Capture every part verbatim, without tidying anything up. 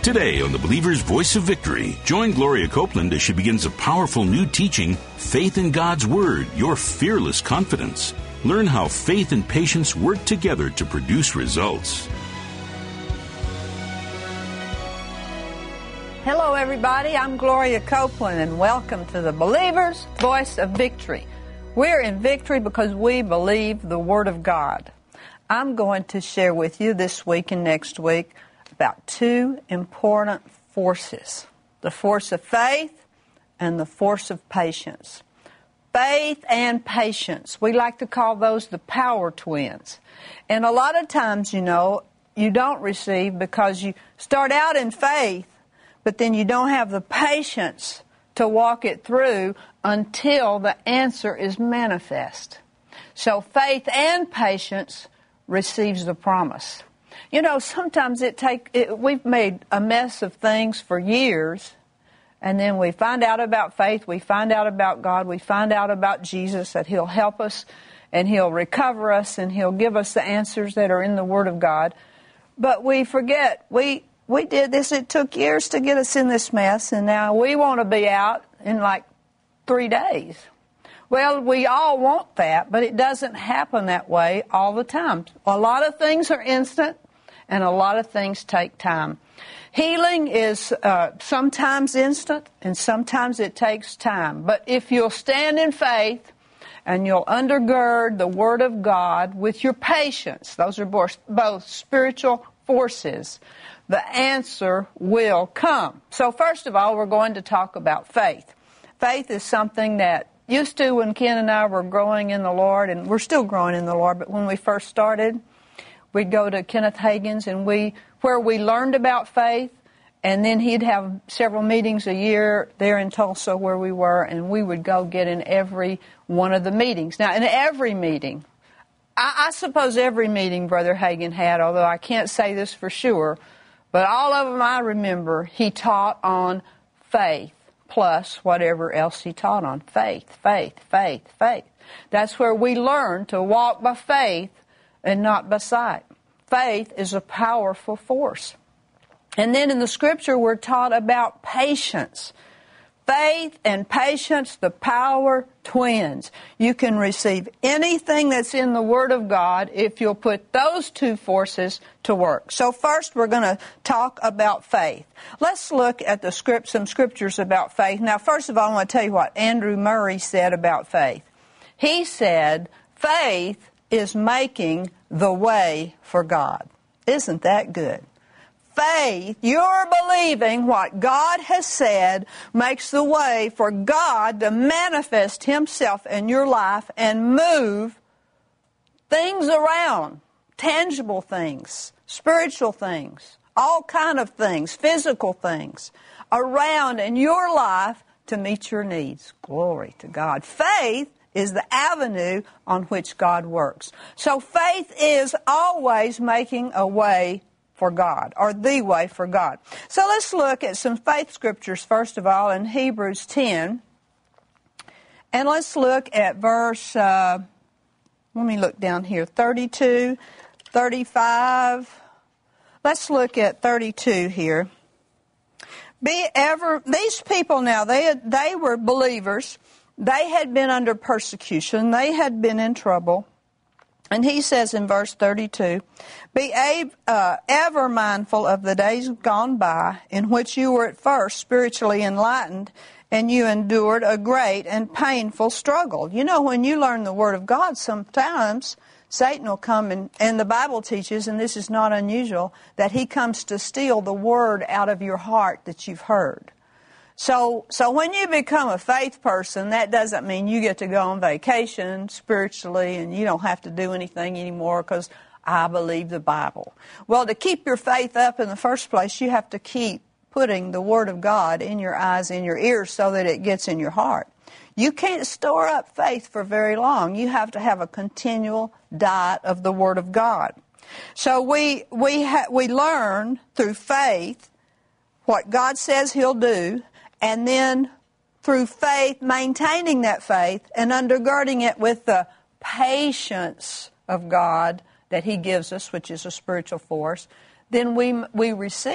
Today on the Believer's Voice of Victory, join Gloria Copeland as she begins a powerful new teaching, Faith in God's Word, Your Fearless Confidence. Learn how faith and patience work together to produce results. Hello, everybody. I'm Gloria Copeland, and welcome to the Believer's Voice of Victory. We're in victory because we believe the Word of God. I'm going to share with you this week and next week about two important forces, the force of faith and the force of patience. Faith and patience. We like to call those the power twins. And a lot of times, you know, you don't receive because you start out in faith, but then you don't have the patience to walk it through until the answer is manifest. So faith and patience receives the promise. You know, sometimes it take it, we've made a mess of things for years, and then we find out about faith, we find out about God, we find out about Jesus, that He'll help us, and He'll recover us, and He'll give us the answers that are in the Word of God. But we forget, we we did this, it took years to get us in this mess, and now we want to be out in like three days. Well, we all want that, but it doesn't happen that way all the time. A lot of things are instant, and a lot of things take time. Healing is uh, sometimes instant, and sometimes it takes time. But if you'll stand in faith, and you'll undergird the Word of God with your patience, those are both, both spiritual forces, the answer will come. So first of all, we're going to talk about faith. Faith is something that used to, when Ken and I were growing in the Lord, and we're still growing in the Lord, but when we first started, we'd go to Kenneth Hagin's, and we, where we learned about faith, and then he'd have several meetings a year there in Tulsa where we were, and we would go get in every one of the meetings. Now, in every meeting, I, I suppose every meeting Brother Hagin had, although I can't say this for sure, but all of them I remember, he taught on faith, plus whatever else he taught on. Faith, faith, faith, faith. That's where we learn to walk by faith and not by sight. Faith is a powerful force. And then in the Scripture, we're taught about patience. Faith and patience, the power twins. You can receive anything that's in the Word of God if you'll put those two forces to work. So first, we're going to talk about faith. Let's look at the script, some scriptures about faith. Now, first of all, I want to tell you what Andrew Murray said about faith. He said, faith is making the way for God. Isn't that good? Faith, you're believing what God has said, makes the way for God to manifest Himself in your life and move things around, tangible things, spiritual things, all kind of things, physical things, around in your life to meet your needs. Glory to God. Faith is the avenue on which God works. So faith is always making a way for God, or the way for God. So let's look at some faith scriptures, first of all, in Hebrews ten. And let's look at verse, uh, let me look down here, thirty-two, thirty-five. Let's look at thirty-two here. Be ever, these people now, they, they were believers. They had been under persecution. They had been in trouble. And he says in verse thirty-two, Be uh, ever mindful of the days gone by, in which you were at first spiritually enlightened, and you endured a great and painful struggle. You know, when you learn the Word of God, sometimes Satan will come, and, and the Bible teaches, and this is not unusual, that he comes to steal the Word out of your heart that you've heard. So, so when you become a faith person, that doesn't mean you get to go on vacation spiritually and you don't have to do anything anymore because I believe the Bible. Well, to keep your faith up in the first place, you have to keep putting the Word of God in your eyes, in your ears, so that it gets in your heart. You can't store up faith for very long. You have to have a continual diet of the Word of God. So we we ha- we learn through faith what God says He'll do, and then through faith, maintaining that faith and undergirding it with the patience of God that He gives us, which is a spiritual force, then we we receive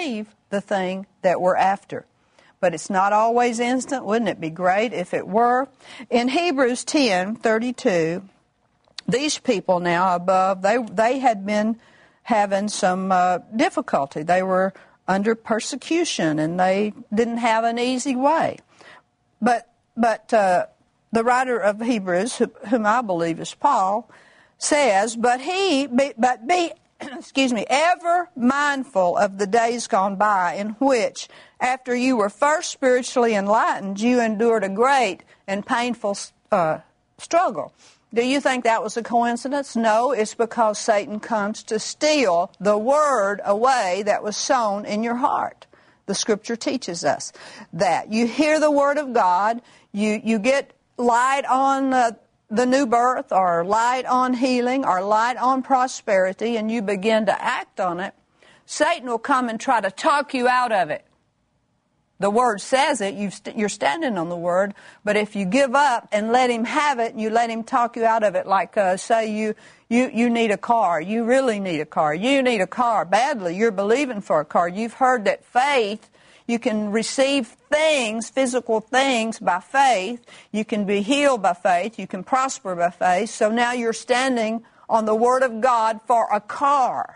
the thing that we're after. But it's not always instant. Wouldn't it be great if it were? In Hebrews ten thirty-two, these people now above, they they had been having some uh, difficulty. They were under persecution, and they didn't have an easy way. But but uh, the writer of Hebrews, whom I believe is Paul, says, "But he, be, but be, excuse me, ever mindful of the days gone by, in which, after you were first spiritually enlightened, you endured a great and painful uh, struggle." Do you think that was a coincidence? No, it's because Satan comes to steal the word away that was sown in your heart. The Scripture teaches us that. You hear the word of God, you, you get light on uh, the new birth, or light on healing, or light on prosperity, and you begin to act on it. Satan will come and try to talk you out of it. The Word says it, you've st- you're standing on the Word, but if you give up and let him have it, and you let him talk you out of it, like uh, say you, you, you need a car, you really need a car, you need a car badly, you're believing for a car. You've heard that faith, you can receive things, physical things by faith, you can be healed by faith, you can prosper by faith, so now you're standing on the Word of God for a car.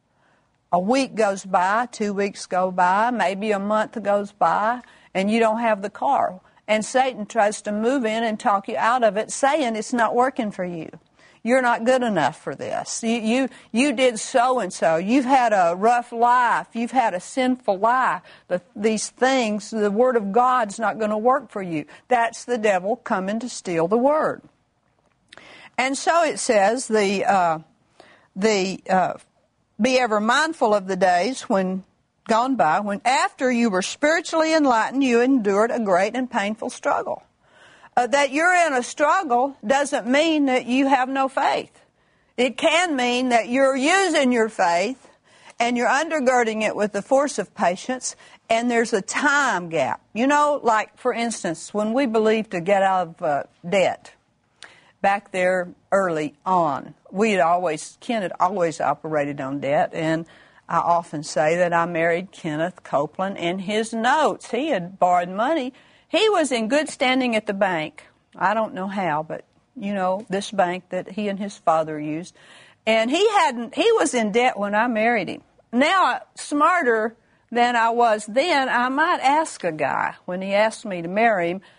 A week goes by, two weeks go by, maybe a month goes by, and you don't have the car. And Satan tries to move in and talk you out of it, saying it's not working for you. You're not good enough for this. You you, you did so-and-so. You've had a rough life. You've had a sinful life. The, these things, the Word of God's not going to work for you. That's the devil coming to steal the Word. And so it says, the uh, the uh, be ever mindful of the days when gone by, when after you were spiritually enlightened, you endured a great and painful struggle. Uh, that you're in a struggle doesn't mean that you have no faith. It can mean that you're using your faith and you're undergirding it with the force of patience, and there's a time gap. You know, like, for instance, when we believed to get out of uh, debt, back there early on, we had always, Ken had always operated on debt, and I often say that I married Kenneth Copeland in his notes. He had borrowed money. He was in good standing at the bank. I don't know how, but, you know, this bank that he and his father used. And he hadn't, he was in debt when I married him. Now, smarter than I was then, I might ask a guy, when he asked me to marry him,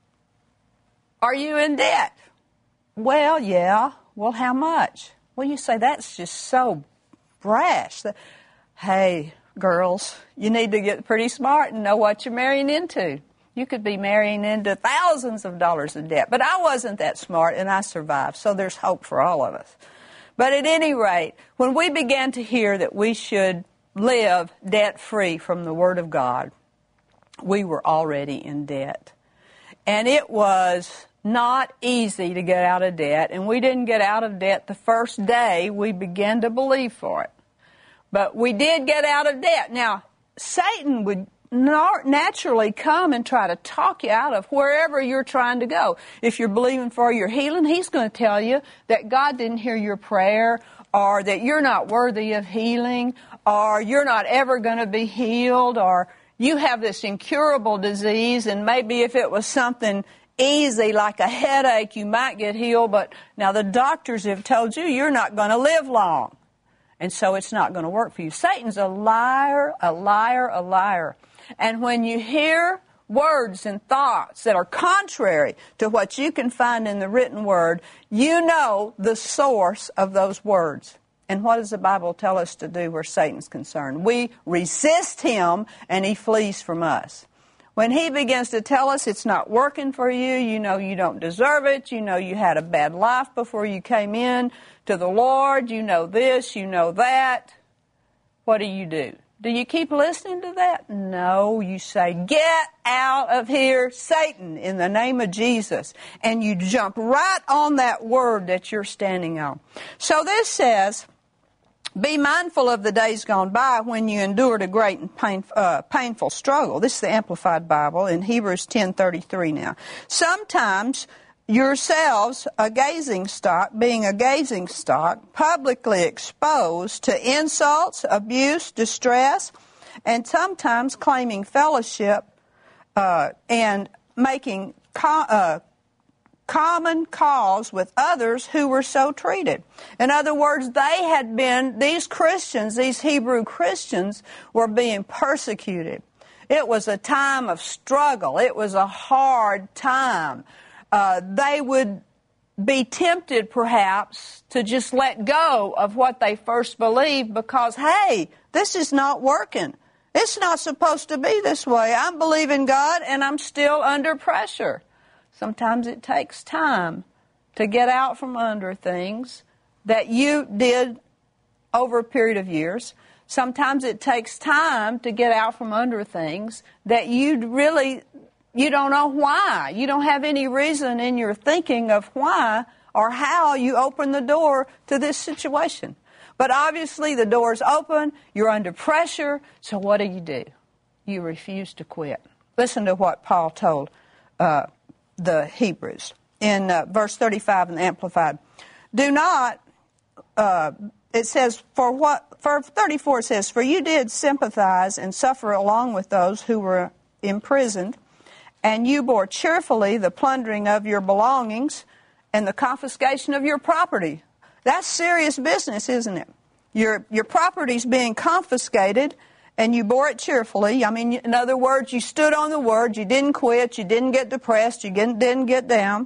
"Are you in debt?" "Well, yeah." "Well, how much?" Well, you say, that's just so brash. Hey, girls, you need to get pretty smart and know what you're marrying into. You could be marrying into thousands of dollars of debt. But I wasn't that smart, and I survived, so there's hope for all of us. But at any rate, when we began to hear that we should live debt-free from the Word of God, we were already in debt. And it was not easy to get out of debt, and we didn't get out of debt the first day we began to believe for it. But we did get out of debt. Now, Satan would naturally come and try to talk you out of wherever you're trying to go. If you're believing for your healing, he's going to tell you that God didn't hear your prayer, or that you're not worthy of healing, or you're not ever going to be healed, or you have this incurable disease, and maybe if it was something easy like a headache, you might get healed, but now the doctors have told you you're not going to live long, and so it's not going to work for you. Satan's a liar, a liar, a liar. And when you hear words and thoughts that are contrary to what you can find in the written Word, you know the source of those words. And what does the Bible tell us to do where Satan's concerned? We resist him, and he flees from us. When he begins to tell us it's not working for you, you know you don't deserve it, you know you had a bad life before you came in to the Lord, you know this, you know that, what do you do? Do you keep listening to that? No, you say, "Get out of here, Satan, in the name of Jesus." And you jump right on that word that you're standing on. So this says, be mindful of the days gone by when you endured a great and pain, uh, painful struggle. This is the Amplified Bible in Hebrews ten thirty-three now. Sometimes yourselves, a gazing stock, being a gazing stock, publicly exposed to insults, abuse, distress, and sometimes claiming fellowship uh, and making co- uh, common cause with others who were so treated. In other words, they had been, these Christians, these Hebrew Christians, were being persecuted. It was a time of struggle. It was a hard time. Uh, they would be tempted, perhaps, to just let go of what they first believed because, hey, this is not working. It's not supposed to be this way. I'm believing God, and I'm still under pressure. Sometimes it takes time to get out from under things that you did over a period of years. Sometimes it takes time to get out from under things that you really, you don't know why. You don't have any reason in your thinking of why or how you open the door to this situation. But obviously the door's open, you're under pressure, so what do you do? You refuse to quit. Listen to what Paul told uh, the Hebrews in uh, verse thirty-five in the Amplified. Do not, uh, it says, for what, for thirty-four it says, for you did sympathize and suffer along with those who were imprisoned, and you bore cheerfully the plundering of your belongings and the confiscation of your property. That's serious business, isn't it? Your your property's being confiscated, and you bore it cheerfully. I mean, in other words, you stood on the word. You didn't quit. You didn't get depressed. You didn't, didn't get down.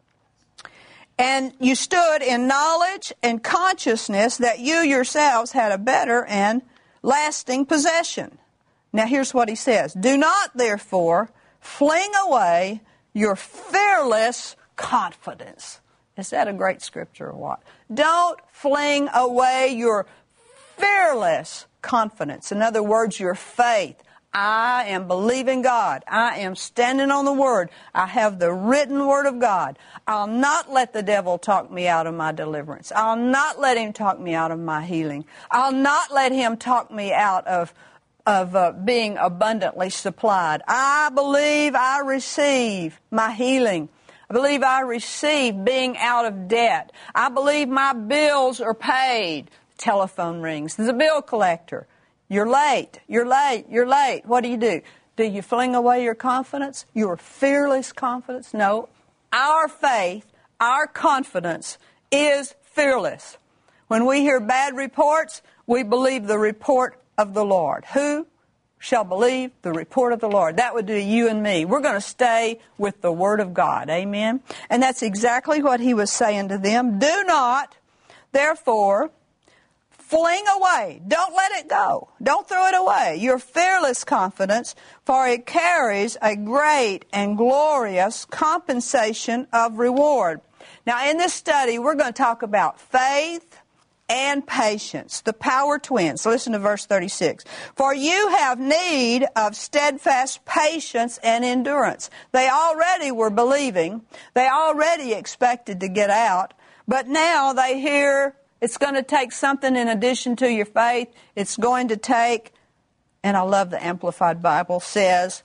And you stood in knowledge and consciousness that you yourselves had a better and lasting possession. Now, here's what he says. Do not, therefore, fling away your fearless confidence. Is that a great scripture or what? Don't fling away your fearless confidence. In other words, your faith. I am believing God. I am standing on the Word. I have the written Word of God. I'll not let the devil talk me out of my deliverance. I'll not let him talk me out of my healing. I'll not let him talk me out of of uh, being abundantly supplied. I believe I receive my healing. I believe I receive being out of debt. I believe my bills are paid. Telephone rings. There's a bill collector. You're late. You're late. You're late. What do you do? Do you fling away your confidence? Your fearless confidence? No. Our faith, our confidence is fearless. When we hear bad reports, we believe the report of the Lord. Who shall believe the report of the Lord? That would do you and me. We're going to stay with the Word of God. Amen? And that's exactly what he was saying to them. Do not, therefore, fling away. Don't let it go. Don't throw it away. Your fearless confidence, for it carries a great and glorious compensation of reward. Now, in this study, we're going to talk about faith and patience, the power twins. Listen to verse thirty-six. For you have need of steadfast patience and endurance. They already were believing. They already expected to get out. But now they hear it's going to take something in addition to your faith. It's going to take, and I love the Amplified Bible, says,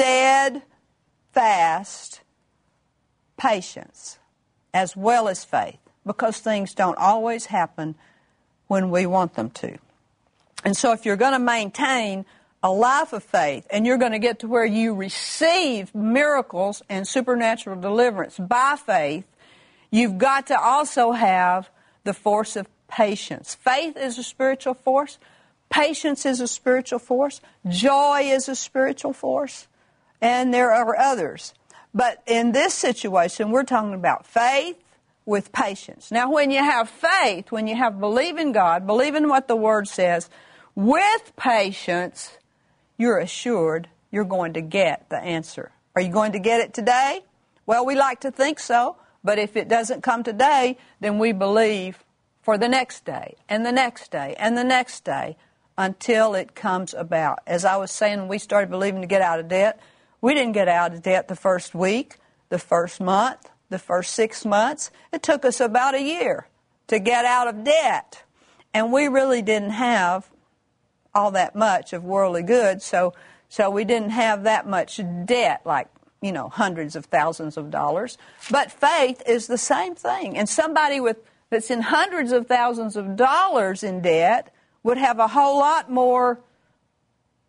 steadfast patience as well as faith, because things don't always happen when we want them to. And so if you're going to maintain a life of faith and you're going to get to where you receive miracles and supernatural deliverance by faith, you've got to also have the force of patience. Faith is a spiritual force. Patience is a spiritual force. Joy is a spiritual force. And there are others. But in this situation, we're talking about faith with patience. Now, when you have faith, when you have believe in God, believe in what the Word says, with patience, you're assured you're going to get the answer. Are you going to get it today? Well, we like to think so, but if it doesn't come today, then we believe for the next day, and the next day, and the next day, until it comes about. As I was saying, when we started believing to get out of debt, we didn't get out of debt the first week, the first month, the first six months. It took us about a year to get out of debt. And we really didn't have all that much of worldly goods, so so we didn't have that much debt, like, you know, hundreds of thousands of dollars. But faith is the same thing. And somebody with that's in hundreds of thousands of dollars in debt would have a whole lot more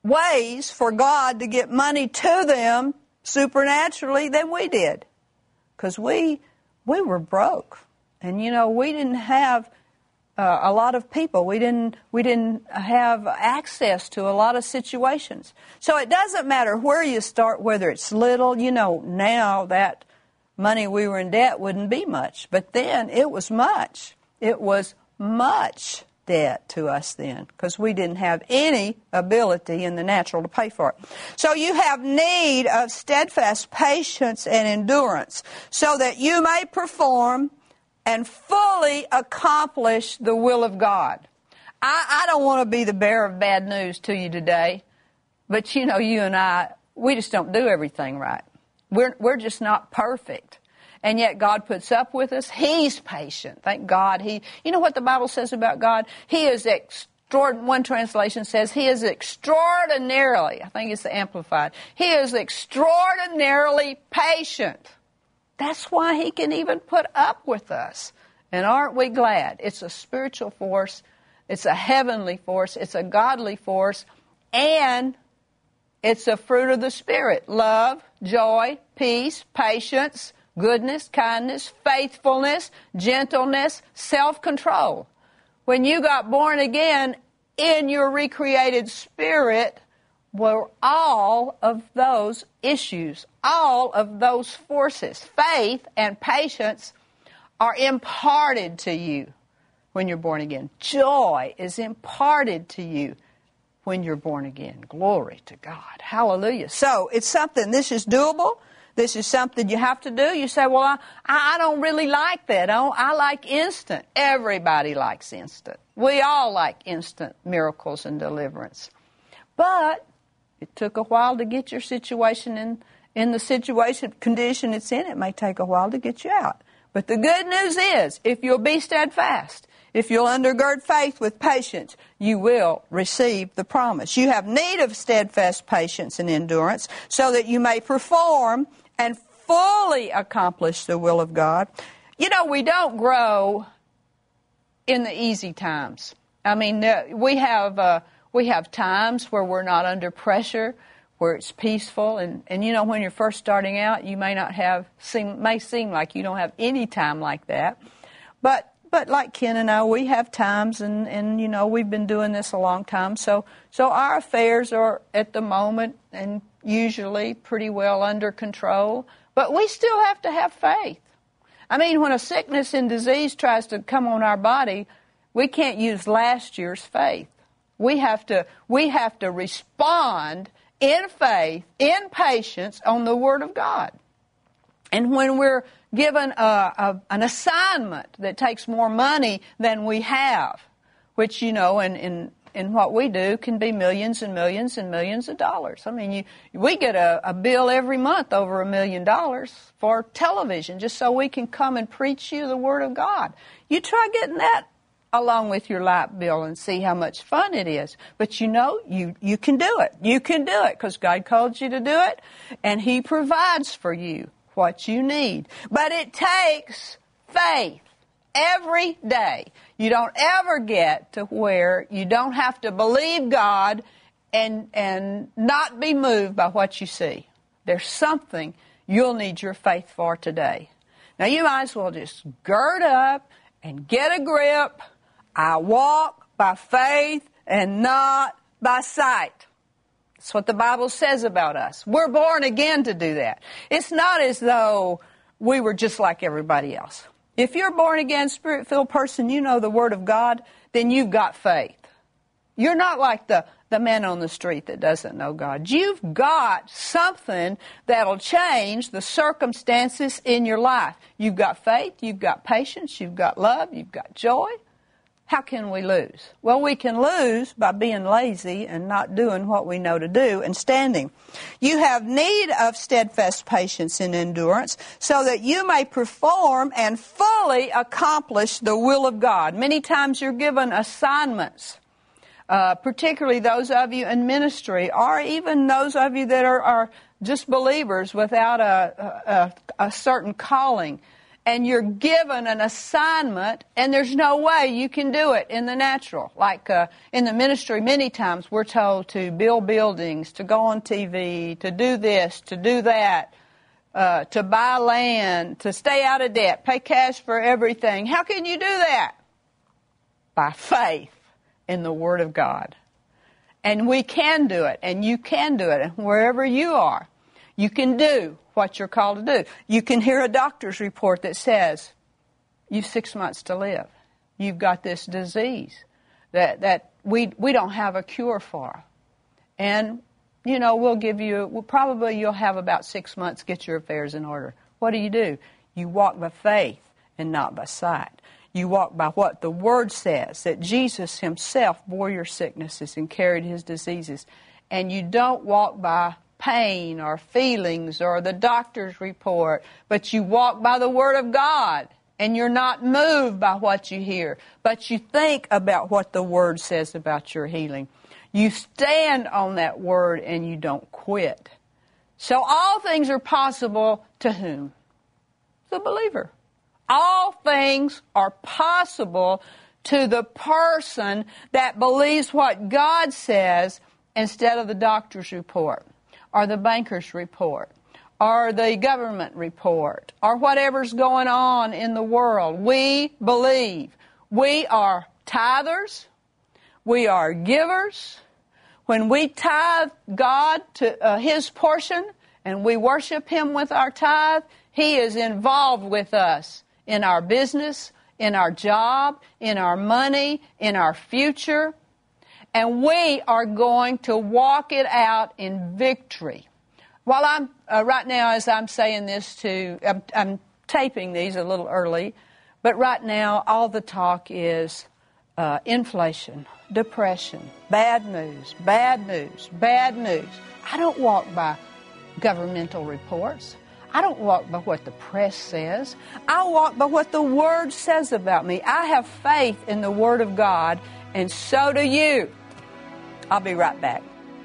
ways for God to get money to them supernaturally than we did. Because we, we were broke. And, you know, we didn't have uh, a lot of people. We didn't, we didn't have access to a lot of situations. So it doesn't matter where you start, whether it's little. You know, now that money we were in debt wouldn't be much. But then it was much. It was much debt to us then, because we didn't have any ability in the natural to pay for it. So you have need of steadfast patience and endurance, so that you may perform and fully accomplish the will of God. I, I don't want to be the bearer of bad news to you today, but you know, you and I, we just don't do everything right. We're, we're just not perfect. And yet God puts up with us. He's patient. Thank God. He, you know what the Bible says about God? He is extraordinary. One translation says He is extraordinarily, I think it's the Amplified, He is extraordinarily patient. That's why He can even put up with us. And aren't we glad? It's a spiritual force. It's a heavenly force. It's a godly force. And it's a fruit of the Spirit. Love, joy, peace, patience, goodness, kindness, faithfulness, gentleness, self-control. When you got born again, in your recreated spirit were all of those issues, all of those forces. Faith and patience are imparted to you when you're born again. Joy is imparted to you when you're born again. Glory to God. Hallelujah. So it's something, this is doable. This is something you have to do. You say, well, I, I don't really like that. I, don't, I like instant. Everybody likes instant. We all like instant miracles and deliverance. But it took a while to get your situation in, in the situation, condition it's in. It may take a while to get you out. But the good news is, if you'll be steadfast, if you'll undergird faith with patience, you will receive the promise. You have need of steadfast patience and endurance, so that you may perform and fully accomplish the will of God. You know, we don't grow in the easy times. I mean, we have uh, we have times where we're not under pressure, where it's peaceful, and, and you know, when you're first starting out, you may not have seem may seem like you don't have any time like that, but but like Ken and I, we have times, and, and you know, we've been doing this a long time, so so our affairs are at the moment and usually pretty well under control, but we still have to have faith. I mean, when a sickness and disease tries to come on our body, we can't use last year's faith. We have to we have to respond in faith, in patience, on the Word of God. And when we're given a, a, an assignment that takes more money than we have, which, you know, in, in, in what we do can be millions and millions and millions of dollars. I mean, you, we get a, a bill every month over a million dollars for television just so we can come and preach you the Word of God. You try getting that along with your light bill and see how much fun it is. But you know, you, you can do it. You can do it because God called you to do it, and He provides for you what you need. But it takes faith every day. You don't ever get to where you don't have to believe God and and not be moved by what you see. There's something you'll need your faith for today. Now, you might as well just gird up and get a grip. I walk by faith and not by sight. That's what the Bible says about us. We're born again to do that. It's not as though we were just like everybody else. If you're a born again, Spirit-filled person, you know the Word of God, then you've got faith. You're not like the, the man on the street that doesn't know God. You've got something that'll change the circumstances in your life. You've got faith, you've got patience, you've got love, you've got joy. How can we lose? Well, we can lose by being lazy and not doing what we know to do and standing. You have need of steadfast patience and endurance, so that you may perform and fully accomplish the will of God. Many times you're given assignments, uh, particularly those of you in ministry, or even those of you that are, are just believers without a, a, a certain calling. and you're given an assignment, and there's no way you can do it in the natural. Like uh, in the ministry, many times we're told to build buildings, to go on T V, to do this, to do that, uh, to buy land, to stay out of debt, pay cash for everything. How can you do that? By faith in the Word of God. And we can do it, and you can do it, and wherever you are, you can do what you're called to do. You can hear a doctor's report that says, you've six months to live. You've got this disease that, that we, we don't have a cure for. And, you know, we'll give you, well, probably you'll have about six months to get your affairs in order. What do you do? You walk by faith and not by sight. You walk by what the Word says, that Jesus Himself bore your sicknesses and carried His diseases. And you don't walk by pain or feelings or the doctor's report, but you walk by the Word of God, and you're not moved by what you hear, but you think about what the Word says about your healing. You stand on that Word and you don't quit. So all things are possible to whom? The believer. All things are possible to the person that believes what God says instead of the doctor's report, or the banker's report, or the government report, or whatever's going on in the world. We believe. We are tithers. We are givers. When we tithe God to uh, His portion and we worship Him with our tithe, He is involved with us in our business, in our job, in our money, in our future. And we are going to walk it out in victory. While I'm, uh, right now as I'm saying this to, I'm, I'm taping these a little early, but right now all the talk is uh, inflation, depression, bad news, bad news, bad news. I don't walk by governmental reports. I don't walk by what the press says. I walk by what the Word says about me. I have faith in the Word of God, and so do you. I'll be right back.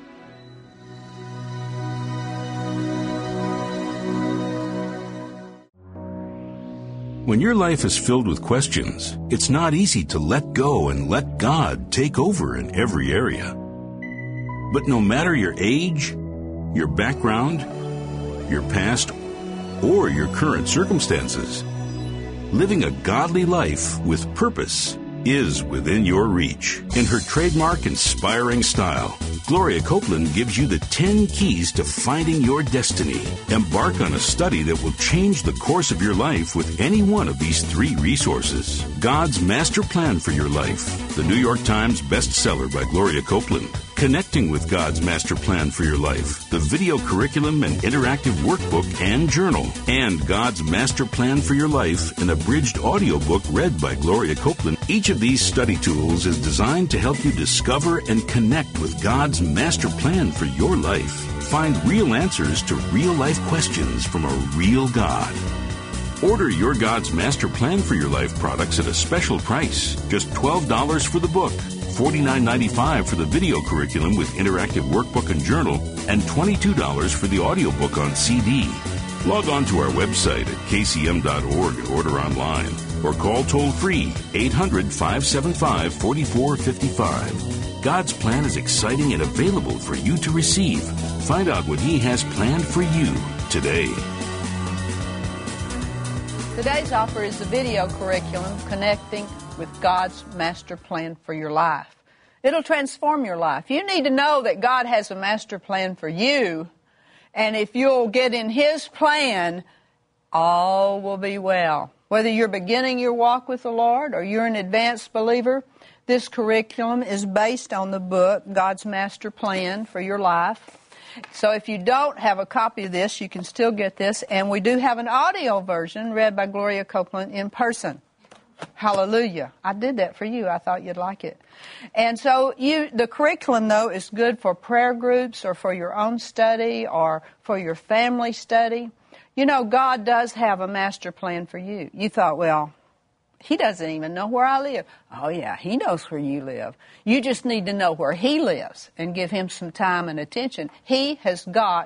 When your life is filled with questions, it's not easy to let go and let God take over in every area. But no matter your age, your background, your past, or your current circumstances, living a godly life with purpose is within your reach. In her trademark inspiring style, Gloria Copeland gives you the ten keys to finding your destiny. Embark on a study that will change the course of your life with any one of these three resources. God's Master Plan for Your Life, the New York Times bestseller by Gloria Copeland. Connecting with God's Master Plan for Your Life, the video curriculum and interactive workbook and journal, and God's Master Plan for Your Life, an abridged audiobook read by Gloria Copeland. Each of these study tools is designed to help you discover and connect with God's master plan for your life. Find real answers to real-life questions from a real God. Order your God's Master Plan for Your Life products at a special price, just twelve dollars for the book, forty-nine ninety-five for the video curriculum with interactive workbook and journal, and twenty-two dollars for the audiobook on C D. Log on to our website at k c m dot org and order online, or call toll-free eight hundred, five seven five, four four five five. God's plan is exciting and available for you to receive. Find out what He has planned for you today. Today's offer is the video curriculum, Connecting with God's Master Plan for Your Life. It'll transform your life. You need to know that God has a master plan for you, and if you'll get in His plan, all will be well. Whether you're beginning your walk with the Lord or you're an advanced believer, this curriculum is based on the book, God's Master Plan for Your Life. So if you don't have a copy of this, you can still get this. And we do have an audio version read by Gloria Copeland in person. Hallelujah. I did that for you. I thought you'd like it. And so you, the curriculum, though, is good for prayer groups or for your own study or for your family study. You know, God does have a master plan for you. You thought, well, He doesn't even know where I live. Oh, yeah, He knows where you live. You just need to know where He lives and give Him some time and attention. He has got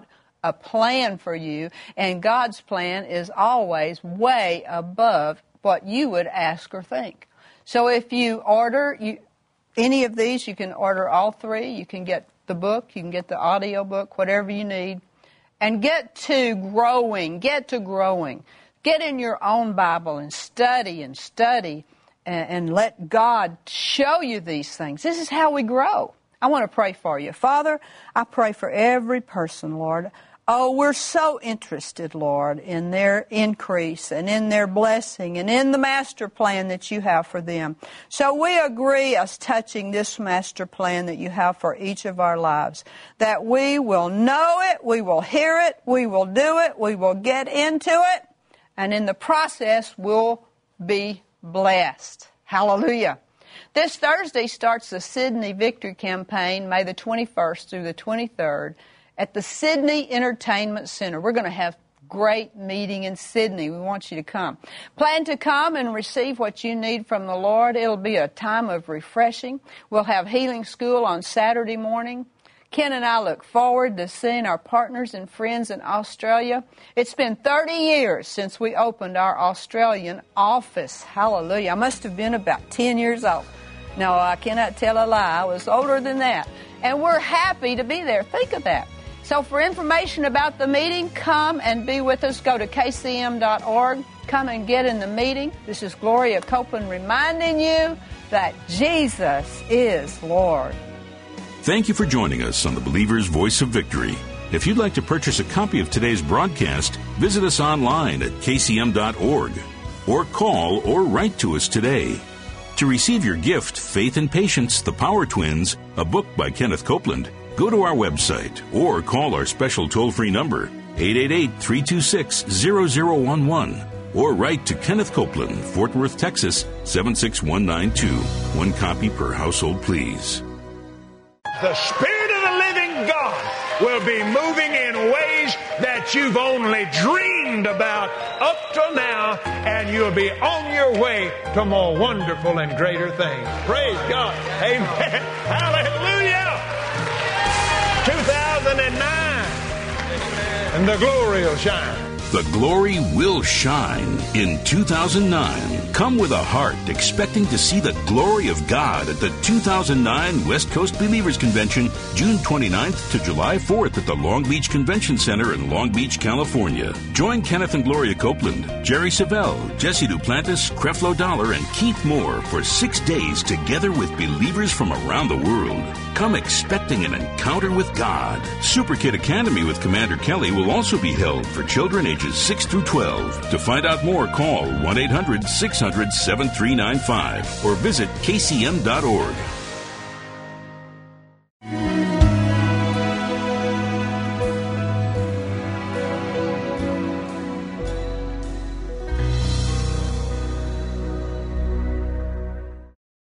a plan for you, and God's plan is always way above what you would ask or think. So if you order you, any of these, you can order all three. You can get the book, you can get the audio book, whatever you need, and get to growing, get to growing. Get in your own Bible and study and study and, and let God show you these things. This is how we grow. I want to pray for you. Father, I pray for every person, Lord. Oh, we're so interested, Lord, in their increase and in their blessing and in the master plan that you have for them. So we agree as touching this master plan that you have for each of our lives, that we will know it, we will hear it, we will do it, we will get into it, and in the process we'll be blessed. Hallelujah. This Thursday starts the Sydney Victory Campaign, May the twenty-first through the twenty-third, at the Sydney Entertainment Center. We're going to have a great meeting in Sydney. We want you to come. Plan to come and receive what you need from the Lord. It'll be a time of refreshing. We'll have healing school on Saturday morning. Ken and I look forward to seeing our partners and friends in Australia. It's been thirty years since we opened our Australian office. Hallelujah. I must have been about ten years old. No, I cannot tell a lie. I was older than that. And we're happy to be there. Think of that. So for information about the meeting, come and be with us. Go to K C M dot org. Come and get in the meeting. This is Gloria Copeland reminding you that Jesus is Lord. Thank you for joining us on the Believer's Voice of Victory. If you'd like to purchase a copy of today's broadcast, visit us online at K C M dot org or call or write to us today. To receive your gift, Faith and Patience, The Power Twins, a book by Kenneth Copeland, go to our website or call our special toll-free number, eight eight eight, three two six, zero zero one one, or write to Kenneth Copeland, Fort Worth, Texas, seven six one nine two. One copy per household, please. The Spirit of the living God will be moving in ways that you've only dreamed about up till now, and you'll be on your way to more wonderful and greater things. Praise God. Amen. Hallelujah. two thousand nine, and the glory will shine. The glory will shine in two thousand nine. Come with a heart expecting to see the glory of God at the two thousand nine West Coast Believers Convention, June twenty-ninth to July fourth at the Long Beach Convention Center in Long Beach, California. Join Kenneth and Gloria Copeland, Jerry Savelle, Jesse Duplantis, Creflo Dollar, and Keith Moore for six days together with believers from around the world. Come expecting an encounter with God. Super Kid Academy with Commander Kelly will also be held for children ages six through twelve. To find out more, call one eight hundred, six hundred, seven three nine five or visit K C M dot org.